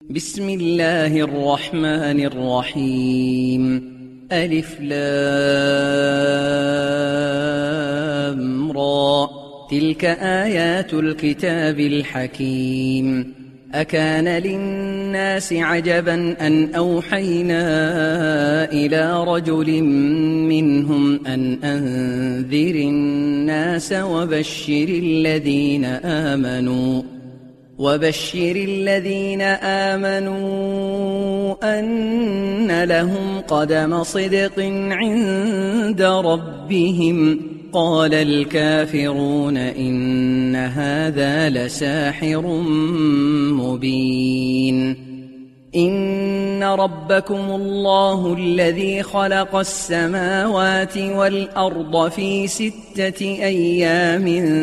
بسم الله الرحمن الرحيم. ألف لام را. تلك آيات الكتاب الحكيم. أكان للناس عجبا أن أوحينا إلى رجل منهم أن أنذر الناس وبشر الذين آمنوا أن لهم قدم صدق عند ربهم. قال الكافرون إن هذا لساحر مبين. إن ربكم الله الذي خلق السماوات والأرض في 6 أيام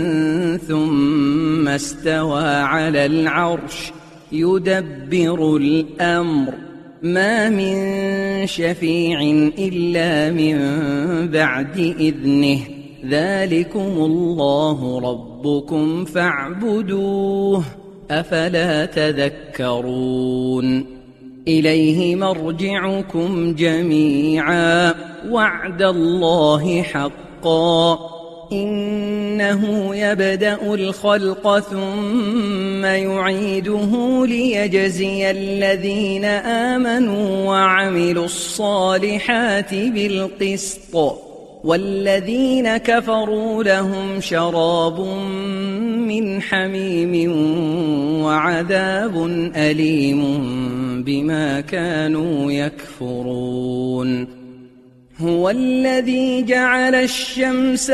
ثم استوى على العرش يدبر الأمر ما من شفيع إلا من بعد إذنه. ذلكم الله ربكم فاعبدوه أفلا تذكرون. إليه مرجعكم جميعا وعد الله حقا. إنه يبدأ الخلق ثم يعيده ليجزي الذين آمنوا وعملوا الصالحات بالقسط والذين كفروا لهم شراب من حميم وعذاب أليم بما كانوا يكفرون. هو الذي جعل الشمس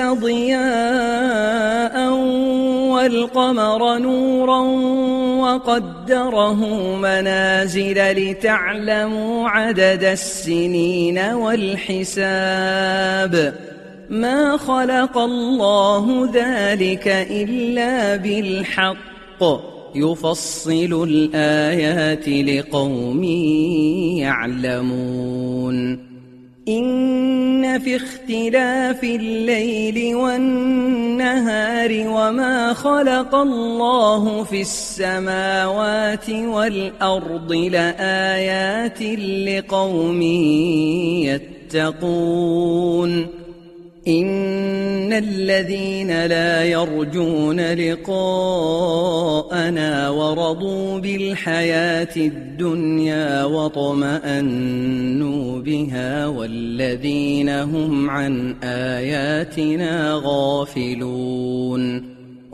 ضياء والقمر نورا وقدره منازل لتعلموا عدد السنين والحساب. ما خلق الله ذلك إلا بالحق يفصل الآيات لقوم يعلمون. إن في اختلاف الليل والنهار وما خلق الله في السماوات والأرض لآيات لقوم يتقون. إن الذين لا يرجون لقاءنا ورضوا بالحياة الدنيا واطمأنوا بها والذين هم عن آياتنا غافلون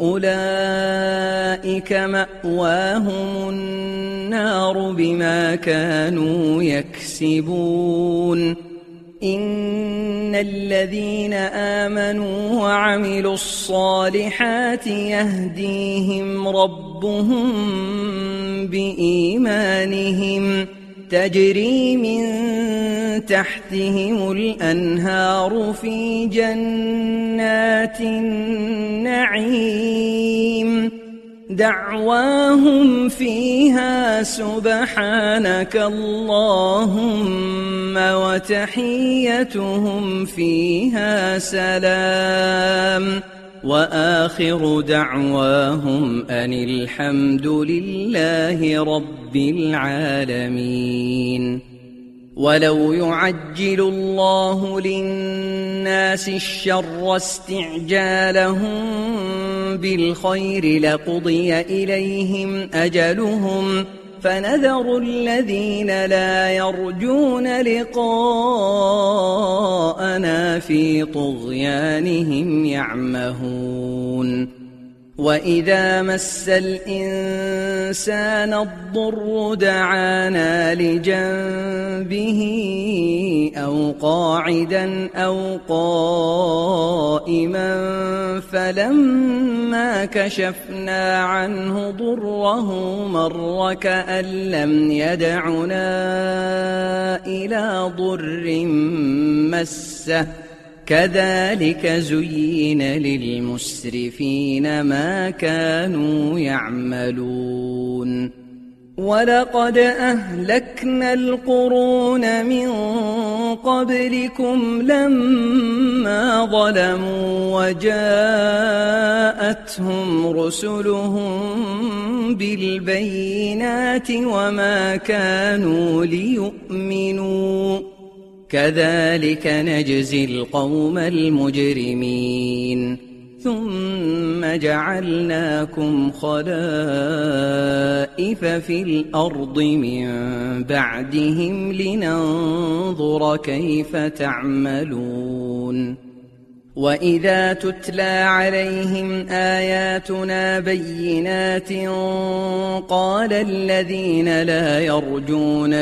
أولئك مأواهم النار بما كانوا يكسبون. إن الذين آمنوا وعملوا الصالحات يهديهم ربهم بإيمانهم تجري من تحتهم الأنهار في جنات النعيم. دعواهم فيها سبحانك اللهم وتحيتهم فيها سلام وآخر دعواهم أن الحمد لله رب العالمين. ولو يعجل الله للناس الشر استعجالهم بالخير لقضي إليهم أجلهم فنذر الذين لا يرجون لقاءنا في طغيانهم يعمهون. وإذا مس الإنسان الضر دعانا لجنبه أو قاعدا أو قائما فلما كشفنا عنه ضره مر كأن لم يدعنا إلى ضر مسه. كذلك زين للمسرفين ما كانوا يعملون. ولقد أهلكنا القرون من قبلكم لما ظلموا وجاءتهم رسلهم بالبينات وما كانوا ليؤمنوا كذلك نجزي القوم المجرمين ثم جعلناكم خلائف في الأرض من بعدهم لننظر كيف تعملون وإذا تتلى عليهم آياتنا بينات قال الذين لا يرجون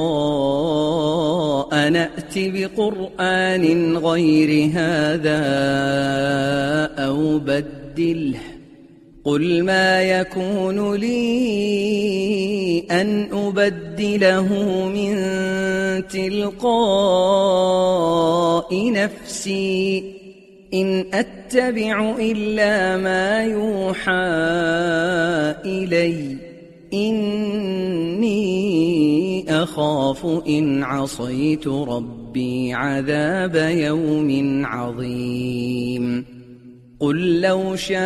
لقاء نأت بقرآن غير هذا أو بدله قل ما يكون لي أن أبدله من تلقاء نفسي إن أتبع إلا ما يوحى إلي إني أخاف إن عصيت ربي عذاب يوم عظيم قل لو شاء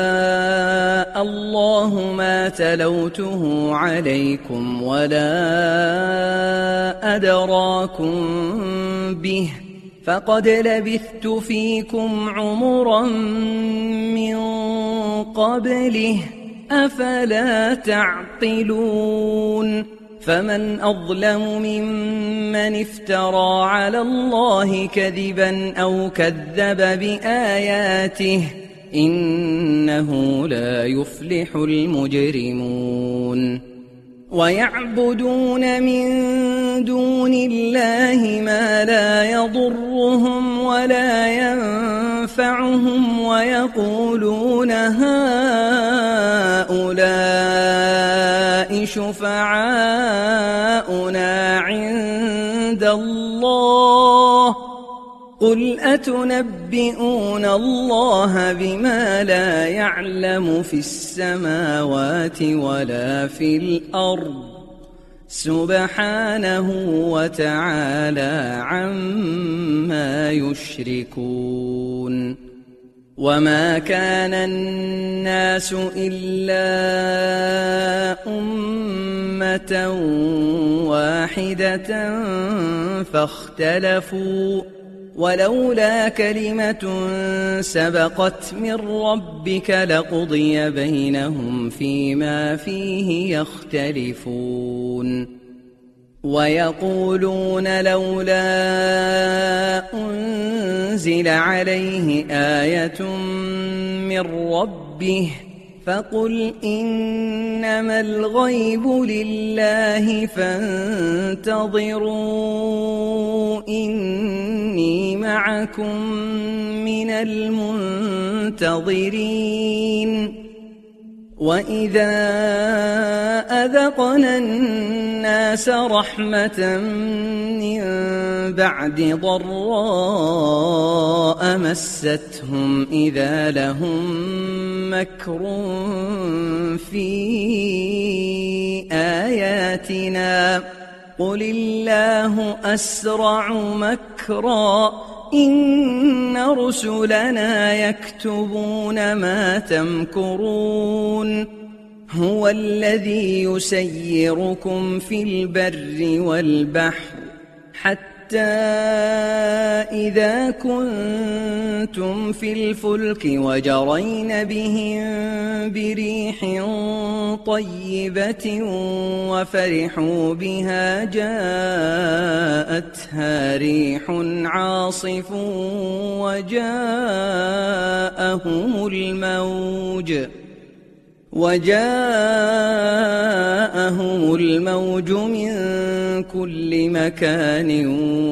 الله ما تلوته عليكم ولا أدراكم به فقد لبثت فيكم عمرا من قبله أفلا تعقلون فمن أظلم ممن افترى على الله كذبا أو كذب بآياته إنه لا يفلح المجرمون ويعبدون من دون الله ما لا يضرهم ولا ينفعهم ويقولون هؤلاء شفعاؤنا عند الله قل أتنبئون الله بما لا يعلم في السماوات ولا في الأرض سبحانه وتعالى عما يشركون وما كان الناس إلا أمة واحدة فاختلفوا ولولا كلمة سبقت من ربك لقضي بينهم فيما فيه يختلفون ويقولون لولا أنزل عليه آية من ربه فقل إنما الغيب لله فانتظروا إني معكم من المنتظرين وإذا أذقنا الناس رحمة من بعد ضراء مستهم إذا لهم مكر في آياتنا قل الله أسرع مكرا إن رسلنا يكتبون ما تمكرون هو الذي يسيركم في البر والبحر حتى إذا كنتم في الفلك وجرين بهم بريح طيبة وفرحوا بها جاءتها ريح عاصف وجاءهم الموج من كل مكان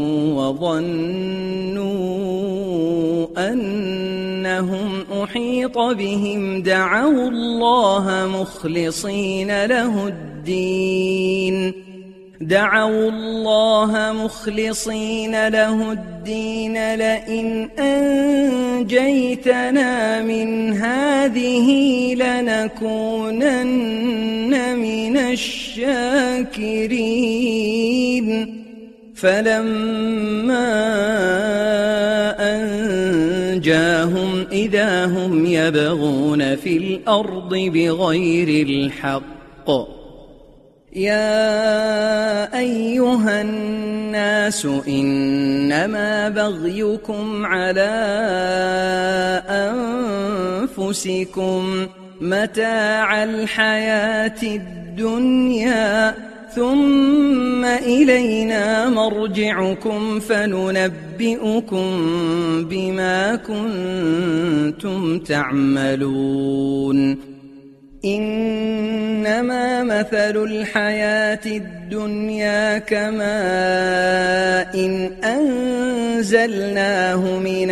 وظنوا أنهم أحيط بهم دعوا الله مخلصين له الدين دعوا الله مخلصين له الدين لئن أنجيتنا من هذه لنكونن من الشاكرين فلما أنجاهم إذا هم يبغون في الأرض بغير الحق يا أيها الناس إنما بغيكم على أنفسكم متاع الحياة الدنيا ثم إلينا مرجعكم فننبئكم بما كنتم تعملون إنما مثل الحياة الدنيا كماء إن أنزلناه من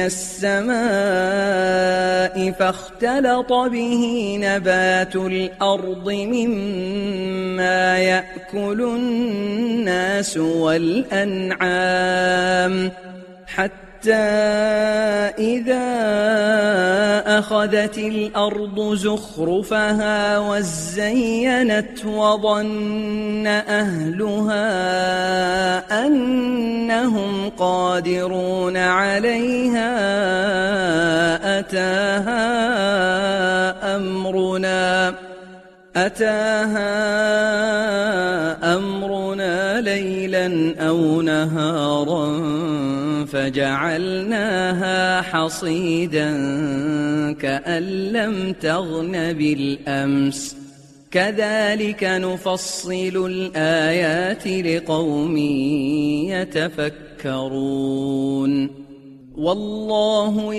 السماء فاختلط به نبات الأرض مما يأكل الناس والأنعام حتى إذا أخذت الأرض زخرفها وزينت وظن أهلها أنهم قادرون عليها أتاها أمرنا ليلا أو نهارا فجعلناها حصيدا كأن لم تغن بالأمس كذلك نفصل الآيات لقوم يتفكرون والله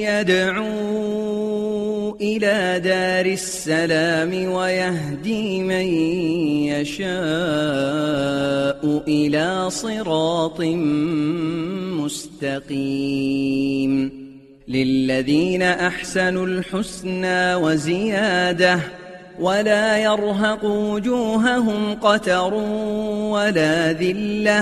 يدعو إلى دار السلام ويهدي من يشاء إلى صراط مستقيم للذين أحسنوا الحسنى وزيادة ولا يرهق وجوههم قتر ولا ذلة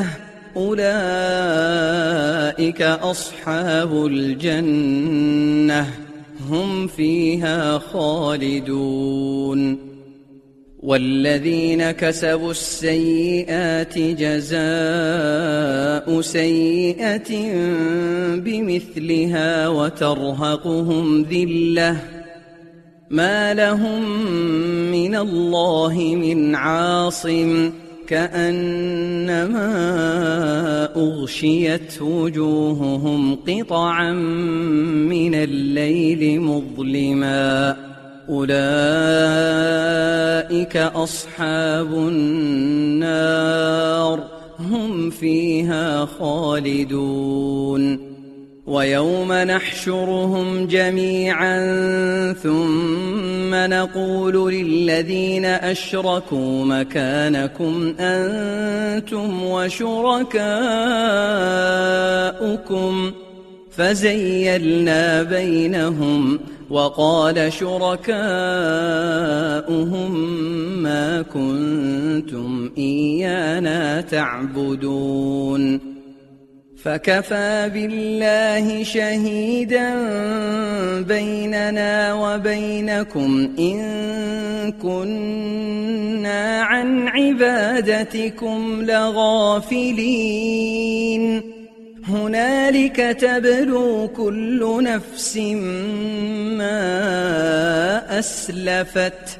أولئك أصحاب الجنة هم فيها خالدون والذين كسبوا السيئات جزاء سيئة بمثلها وترهقهم ذلة ما لهم من الله من عاصم كأنما أغشيت وجوههم قطعا من الليل مظلما أولئك أصحاب النار هم فيها خالدون ويوم نحشرهم جميعا ثم نقول للذين أشركوا مكانكم أنتم وشركاؤكم فزيلنا بينهم وقال شركاؤهم ما كنتم إيانا تعبدون فكفى بالله شهيدا بيننا وبينكم إن كنا عن عبادتكم لغافلين هنالك تبلو كل نفس ما أسلفت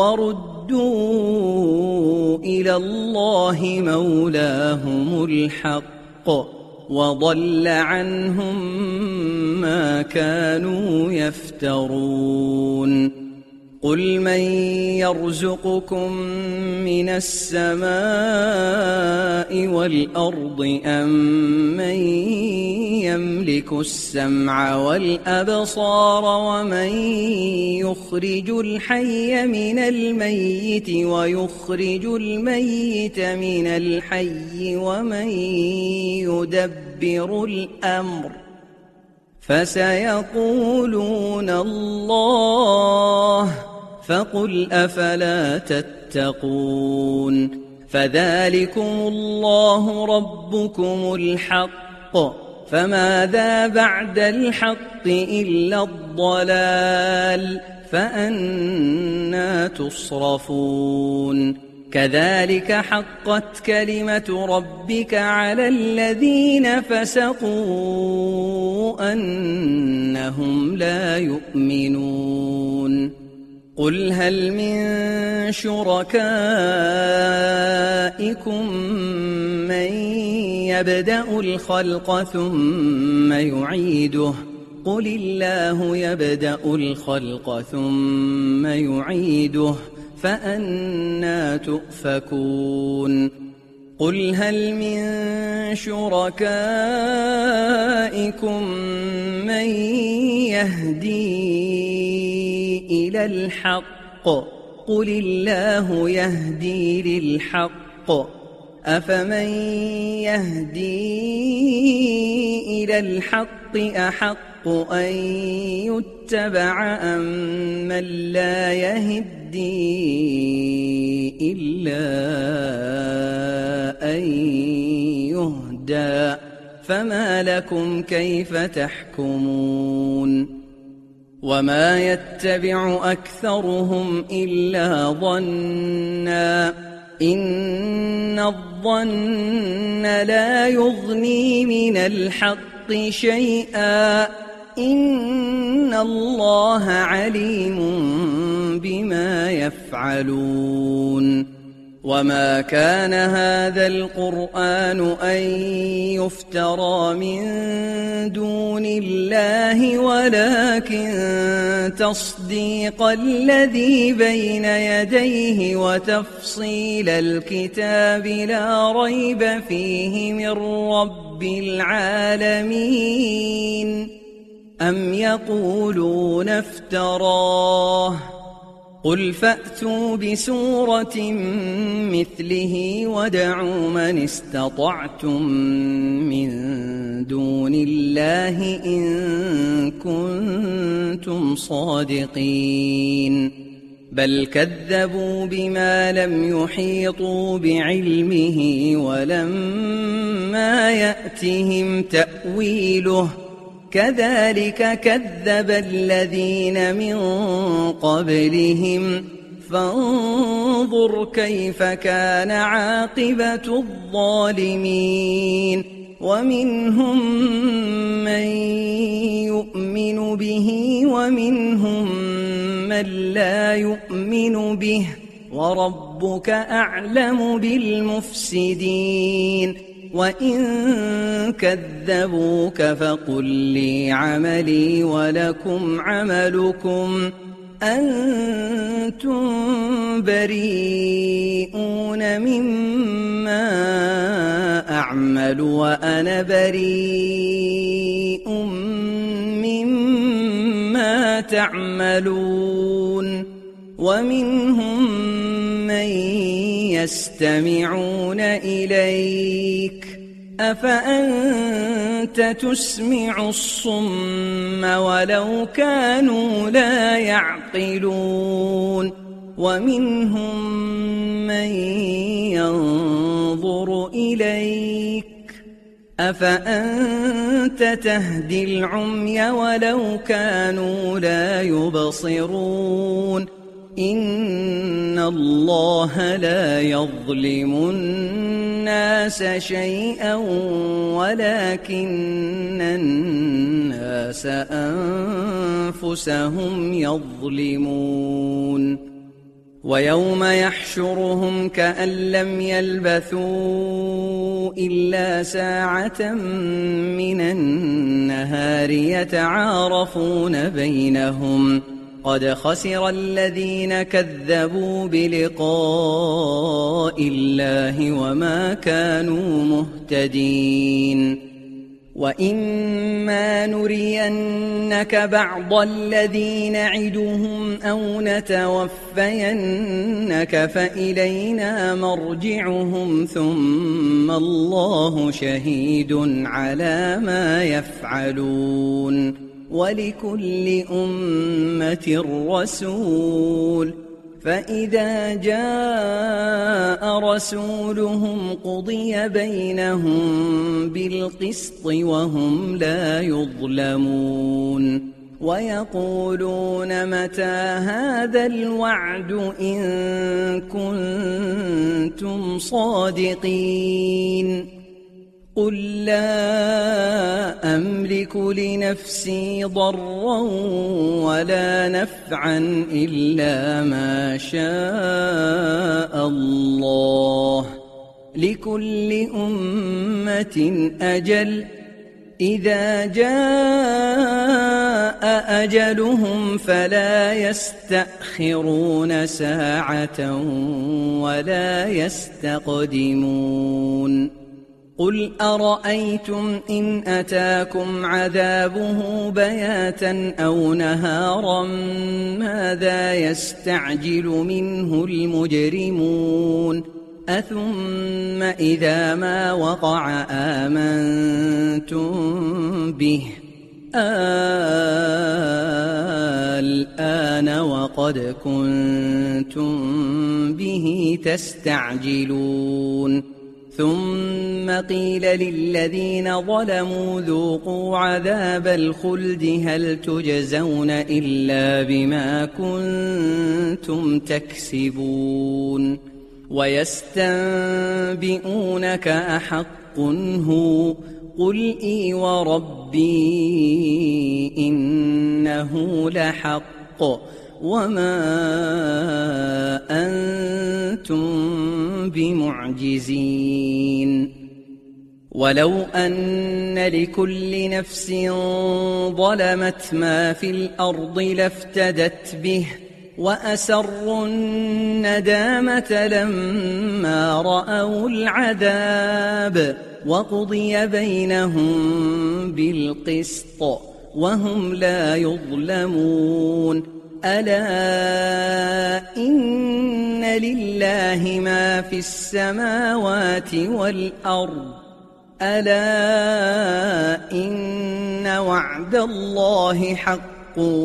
وردوا إلى الله مولاهم الحق وضل عنهم ما كانوا يفترون قل من يرزقكم من السماء والأرض أم من يملك السمع والأبصار ومن يخرج الحي من الميت ويخرج الميت من الحي ومن يدبر الأمر فسيقولون الله فقل أفلا تتقون فذلكم الله ربكم الحق، فماذا بعد الحق إلا الضلال، فأنى تصرفون. كذلك حقت كلمة ربك على الذين فسقوا أنهم لا يؤمنون. قل هل من شركائكم من يبدأ الخلق ثم يعيده، قل الله يبدأ الخلق ثم يعيده، فأنى تؤفكون. قل هل من شركائكم من يهدي إلى الحق، قل الله يهدي للحق، أفمن يهدي إلى الحق أحق أن يتبع أم من لا يهدي إلا أن يهدى، فما لكم كيف تحكمون. وما يتبع أكثرهم إلا ظنا، إن الظن لا يغني من الحق شيئا، إن الله عليم بما يفعلون. وما كان هذا القرآن أن يفترى من دون الله، ولكن تصديق الذي بين يديه وتفصيل الكتاب لا ريب فيه من رب العالمين. أم يقولون افتراه، قل فأتوا بسورة مثله وادعوا من استطعتم من دون الله إن كنتم صادقين. بل كذبوا بما لم يحيطوا بعلمه ولما يأتهم تأويله، كذلك كذب الذين من قبلهم، فانظر كيف كان عاقبة الظالمين. ومنهم من يؤمن به ومنهم من لا يؤمن به، وربك أعلم بالمفسدين. وإن كذبوك فقل لي عملي ولكم عملكم، أنتم بريئون مما أعمل وأنا بريء مما تعملون. ومنهم من يستمعون إليك، أفأنت تسمع الصم ولو كانوا لا يعقلون. ومنهم من ينظر إليك، أفأنت تهدي العمي ولو كانوا لا يبصرون. إن الله لا يظلم الناس شيئا ولكن الناس أنفسهم يظلمون. ويوم يحشرهم كأن لم يلبثوا إلا ساعة من النهار يتعارفون بينهم، قد خسر الذين كذبوا بلقاء الله وما كانوا مهتدين. وإما نرينك بعض الذي نعدهم أو نتوفينك فإلينا مرجعهم ثم الله شهيد على ما يفعلون. ولكل أمة رسول، فإذا جاء رسولهم قضي بينهم بالقسط وهم لا يظلمون ويقولون متى هذا الوعد إن كنتم صادقين قل لا أملك لنفسي ضرا ولا نفعا إلا ما شاء الله لكل أمة أجل إذا جاء أجلهم فلا يستأخرون ساعة ولا يستقدمون قل أرأيتم إن أتاكم عذابه بياتا أو نهارا ماذا يستعجل منه المجرمون أثم إذا ما وقع آمنتم به الآن وقد كنتم به تستعجلون ثم قيل للذين ظلموا ذوقوا عذاب الخلد هل تجزون إلا بما كنتم تكسبون ويستنبئونك أحق هو قل إي وربي إنه لحق وما أنتم بمعجزين ولو أن لكل نفس ظلمت ما في الأرض لافتدت به وأسروا الندامة لما رأوا العذاب وقضي بينهم بالقسط وهم لا يظلمون ألا إن لله ما في السماوات والأرض ألا إن وعد الله حق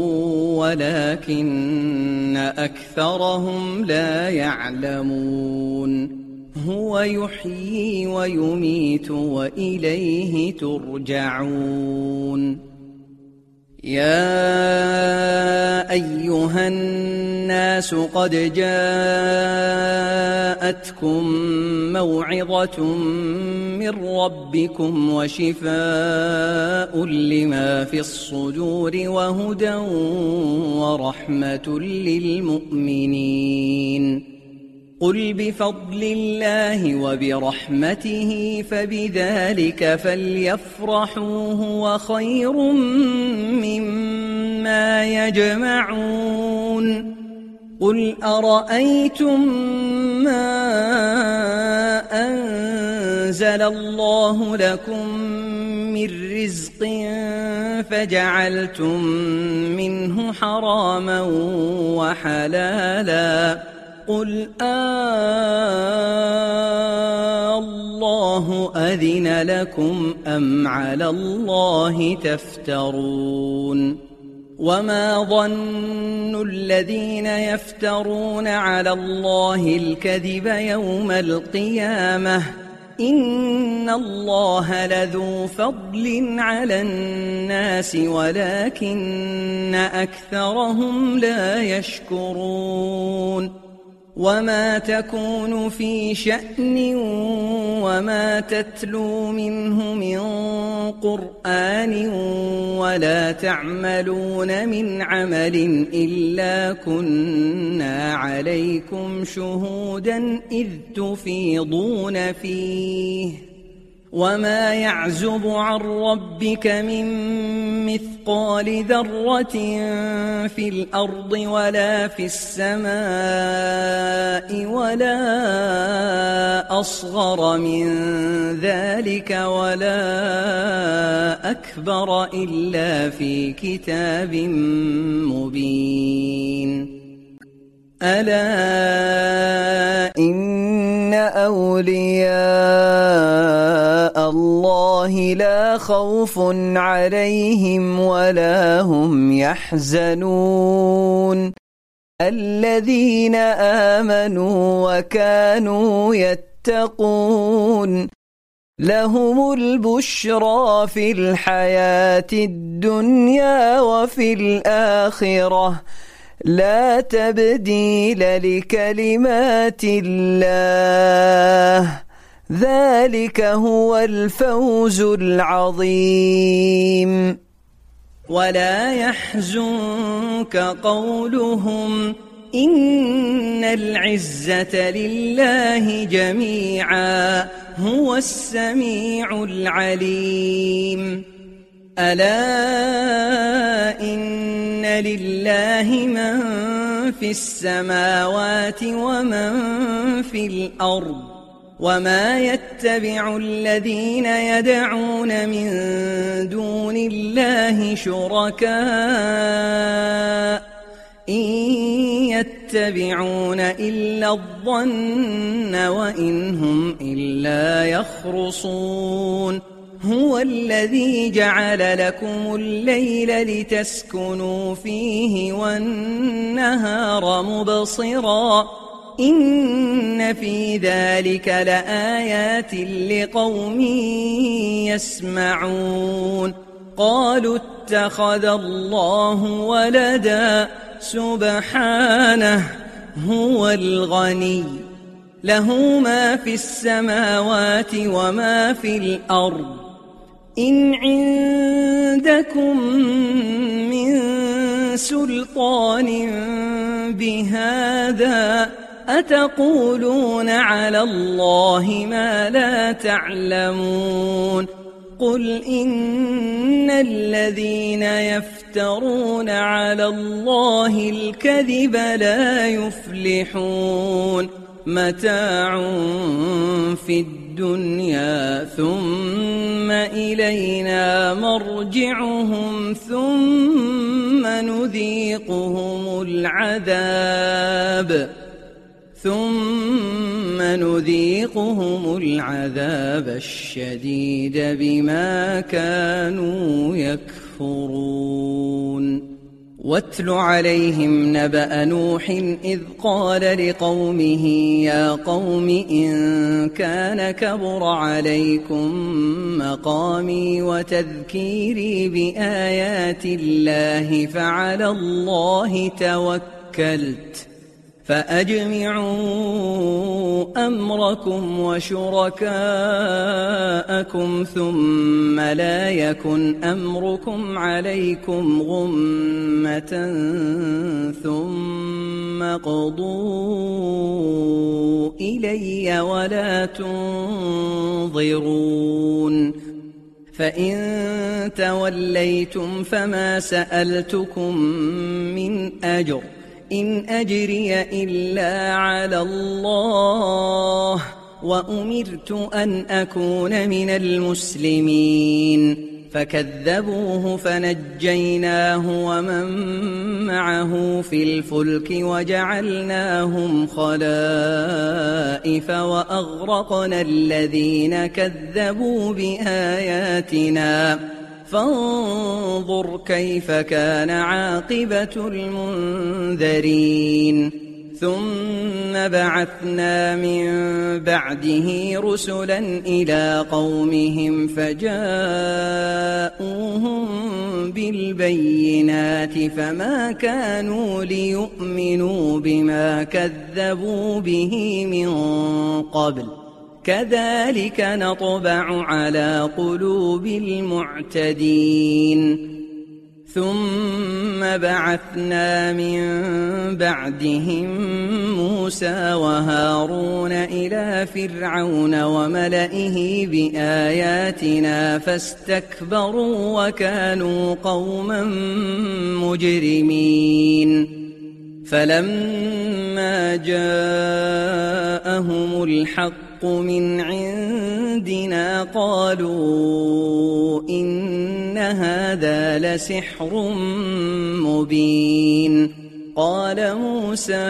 ولكن أكثرهم لا يعلمون هو يحيي ويميت وإليه ترجعون يا أيها الناس قد جاءتكم موعظة من ربكم وشفاء لما في الصدور وهدى ورحمة للمؤمنين قل بفضل الله وبرحمته فبذلك فليفرحوا هو خير مما يجمعون قل أرأيتم ما أنزل الله لكم من رزق فجعلتم منه حراما وحلالا قل الله أذن لكم أم على الله تفترون وما ظن الذين يفترون على الله الكذب يوم القيامة إن الله لذو فضل على الناس ولكن أكثرهم لا يشكرون وما تكون في شأن وما تتلو منه من قرآن ولا تعملون من عمل إلا كنا عليكم شهودا إذ تفيضون فيه وما يعزب عن ربك من مثقال ذرة في الأرض ولا في السماء ولا أصغر من ذلك ولا أكبر إلا في كتاب مبين ألا إن أولياء الله لا خوف عليهم ولا هم يحزنون الذين آمنوا وكانوا يتقون لهم البشرى في الحياة الدنيا وفي الآخرة لا تبديل لكلمات الله ذلك هو الفوز العظيم ولا يحزنك قولهم إن العزة لله جميعا هو السميع العليم ألا إن لله من في السماوات ومن في الأرض وما يتبع الذين يدعون من دون الله شركاء إن يتبعون إلا الظن وإن هم إلا يخرصون هو الذي جعل لكم الليل لتسكنوا فيه والنهار مبصرا إن في ذلك لآيات لقوم يسمعون قالوا اتخذ الله ولدا سبحانه هو الغني له ما في السماوات وما في الأرض إن عندكم من سلطان بهذا أتقولون على الله ما لا تعلمون قل إن الذين يفترون على الله الكذب لا يفلحون متاع في الدنيا ثم إلينا مرجعهم ثم نذيقهم العذاب الشديد بما كانوا يكفرون واتل عليهم نبأ نوح إذ قال لقومه يا قوم إن كان كبر عليكم مقامي وتذكيري بآيات الله فعلى الله توكلت فأجمعوا أمركم وشركاءكم ثم لا يكن أمركم عليكم غمة ثم قضوا إلي ولا تنظرون فإن توليتم فما سألتكم من أجر إن أجري إلا على الله وأمرت أن أكون من المسلمين فكذبوه فنجيناه ومن معه في الفلك وجعلناهم خلائف وأغرقنا الذين كذبوا بآياتنا فانظر كيف كان عاقبة المنذرين ثم بعثنا من بعده رسلا إلى قومهم فجاءوهم بالبينات فما كانوا ليؤمنوا بما كذبوا به من قبل كذلك نطبع على قلوب المعتدين ثم بعثنا من بعدهم موسى وهارون إلى فرعون وملئه بآياتنا فاستكبروا وكانوا قوما مجرمين فلما جاءهم الحق من عندنا قالوا إن هذا لسحر مبين قال موسى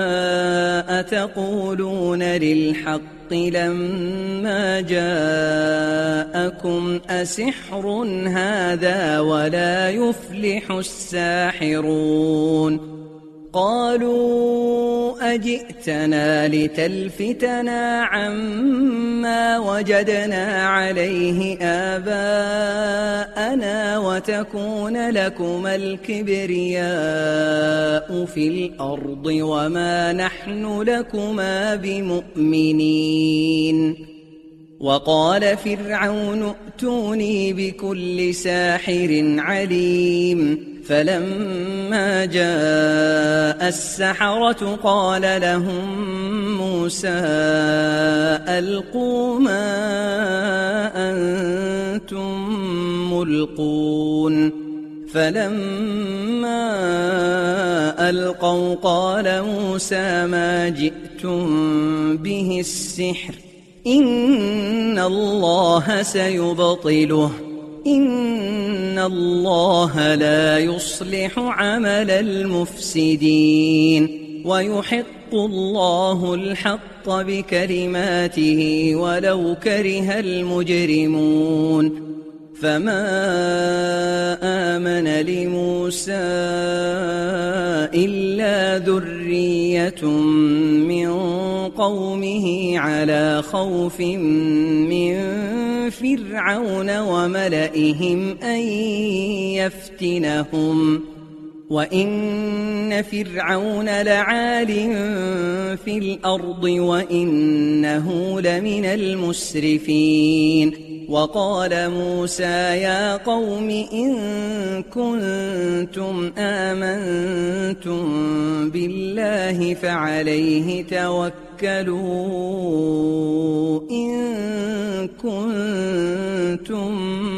أتقولون للحق لما جاءكم أسحر هذا ولا يفلح الساحرون قالوا أجئتنا لتلفتنا عما وجدنا عليه آباءنا وتكون لكما الكبرياء في الأرض وما نحن لكما بمؤمنين. وقال فرعون ائتوني بكل ساحر عليم. فلما جاء السحرة قال لهم موسى ألقوا ما أنتم ملقون. فلما ألقوا قال موسى ما جئتم به السحر إن الله سيبطله إن الله لا يصلح عمل المفسدين ويحق الله الحق بكلماته ولو كره المجرمون. فما آمن لموسى إلا ذرية من قومه على خوف من فرعون وملئهم أن يفتنهم وإن فرعون لعال في الأرض وإنه لمن المسرفين. وقال موسى يا قوم إن كنتم آمنتم بالله فعليه توكلوا إن كنتم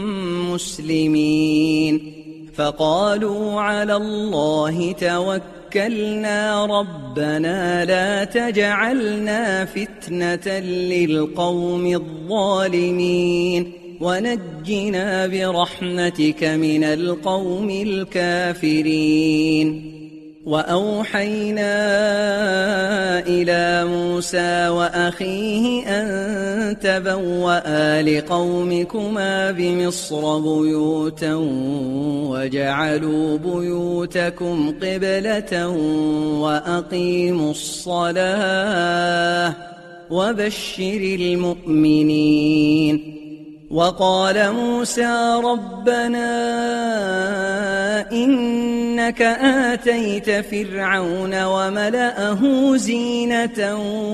مسلمين. فقالوا على الله توكلنا ربنا لا تجعلنا فتنة للقوم الظالمين ونجنا برحمتك من القوم الكافرين. وأوحينا إلى موسى وأخيه أن تبوأ لقومكما بمصر بيوتا وجعلوا بيوتكم قبلة وأقيموا الصلاة وبشر المؤمنين. وقال موسى ربنا إنك آتيت فرعون وملأه زينة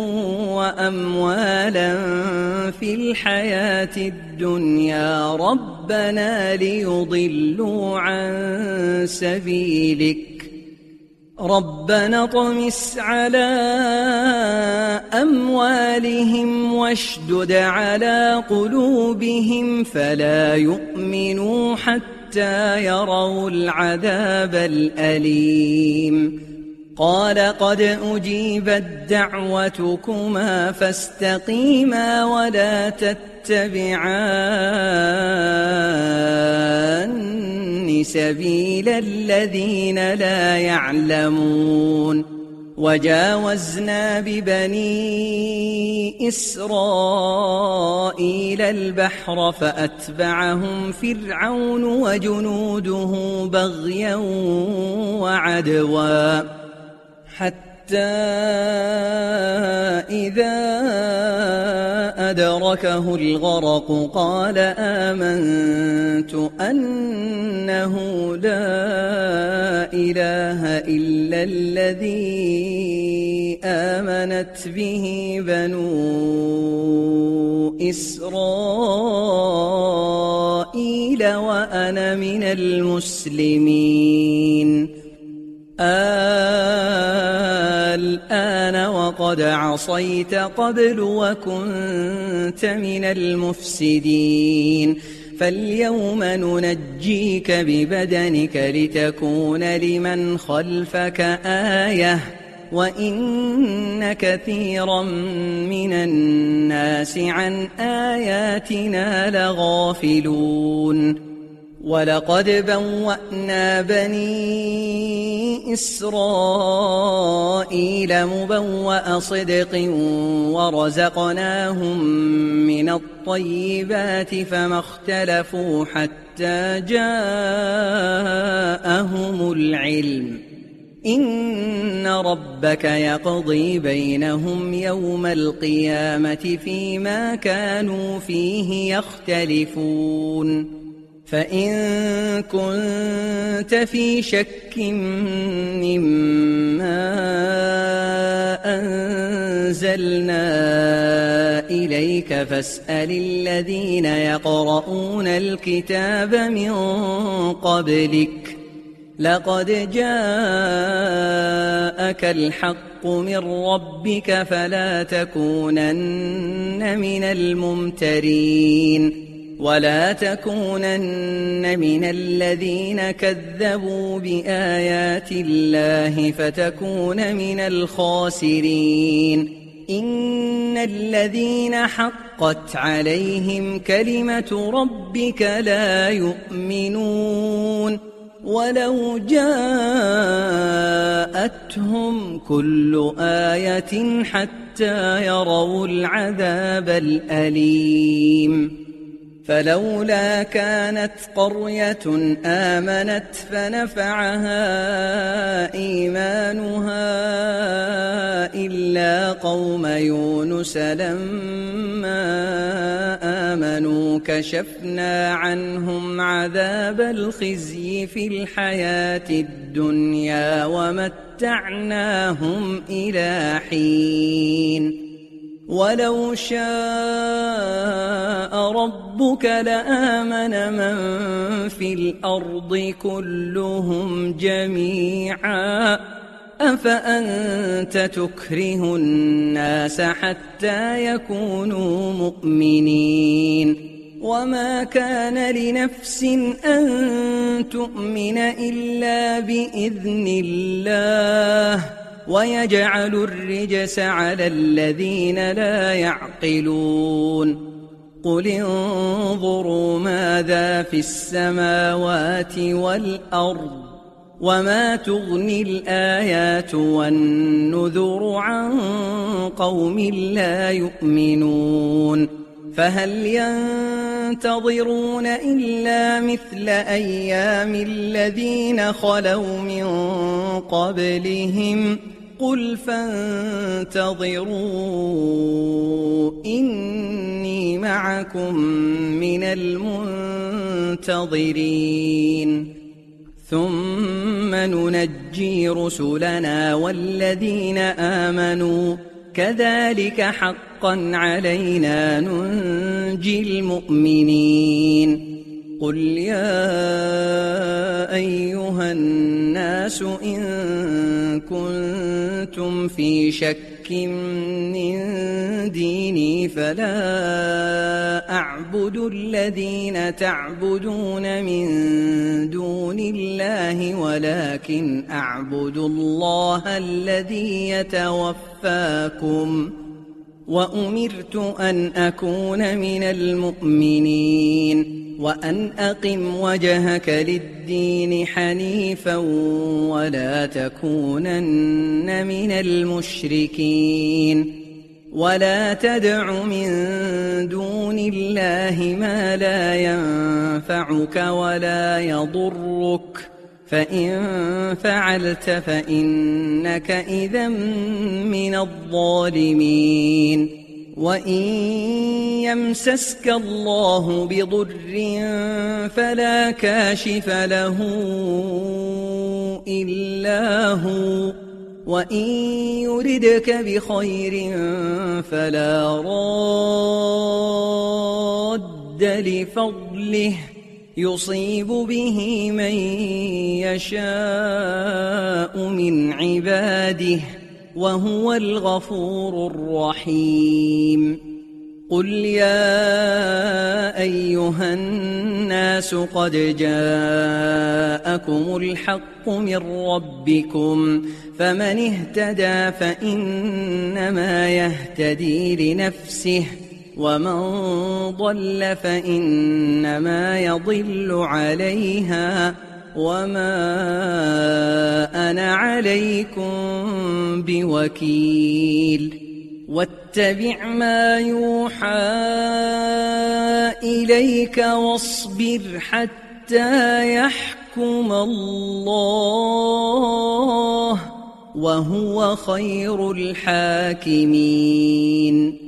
وأموالا في الحياة الدنيا ربنا ليضلوا عن سبيلك ربنا اطمس على أموالهم واشدد على قلوبهم فلا يؤمنوا حتى يروا العذاب الأليم. قال قد أجيبت دعوتكما فاستقيما ولا تتبعان سبيل الذين لا يعلمون. وجاوزنا ببني إسرائيل البحر فأتبعهم فرعون وجنوده بغيا وعدوا حتى إذا أدركه الغرق قال آمنت أنه لا إله إلا الذي آمنت به بنو إسرائيل وأنا من المسلمين. الآن وقد عصيت قبل وكنت من المفسدين فاليوم ننجيك ببدنك لتكون لمن خلفك آية وإن كثيرا من الناس عن آياتنا لغافلون. ولقد بوأنا بني إسرائيل مبوأ صدق ورزقناهم من الطيبات فما اختلفوا حتى جاءهم العلم إن ربك يقضي بينهم يوم القيامة فيما كانوا فيه يختلفون فإن كنت في شك مما أنزلنا إليك فاسأل الذين يقرؤون الكتاب من قبلك لقد جاءك الحق من ربك فلا تكونن من الممترين ولا تكونن من الذين كذبوا بآيات الله فتكون من الخاسرين إن الذين حقت عليهم كلمة ربك لا يؤمنون ولو جاءتهم كل آية حتى يروا العذاب الأليم فلولا كانت قرية آمنت فنفعها إيمانها إلا قوم يونس لما آمنوا كشفنا عنهم عذاب الخزي في الحياة الدنيا ومتعناهم إلى حين ولو شاء ربك لآمن من في الأرض كلهم جميعا أفأنت تكره الناس حتى يكونوا مؤمنين وما كان لنفس أن تؤمن إلا بإذن الله ويجعل الرجس على الذين لا يعقلون قل انظروا ماذا في السماوات والأرض وما تغني الآيات والنذر عن قوم لا يؤمنون فهل ينتظرون إلا مثل أيام الذين خلوا من قبلهم قل فانتظروا إني معكم من المنتظرين ثم ننجي رسلنا والذين آمنوا كذلك حقا علينا ننجي المؤمنين قل يا أيها الناس إن كنتم في شك من ديني فلا أعبد الذين تعبدون من دون الله ولكن أعبد الله الذي يتوفاكم وأمرت أن أكون من المؤمنين وأن أقم وجهك للدين حنيفا ولا تكونن من المشركين ولا تدع من دون الله ما لا ينفعك ولا يضرك فإن فعلت فإنك إذا من الظالمين وإن يمسسك الله بضر فلا كاشف له إلا هو وإن يردك بخير فلا راد لفضله يصيب به من يشاء من عباده وهو الغفور الرحيم قل يا أيها الناس قد جاءكم الحق من ربكم فمن اهتدى فإنما يهتدي لنفسه ومن ضل فإنما يضل عليها وما أنا عليكم بوكيل واتبع ما يوحى إليك واصبر حتى يحكم الله وهو خير الحاكمين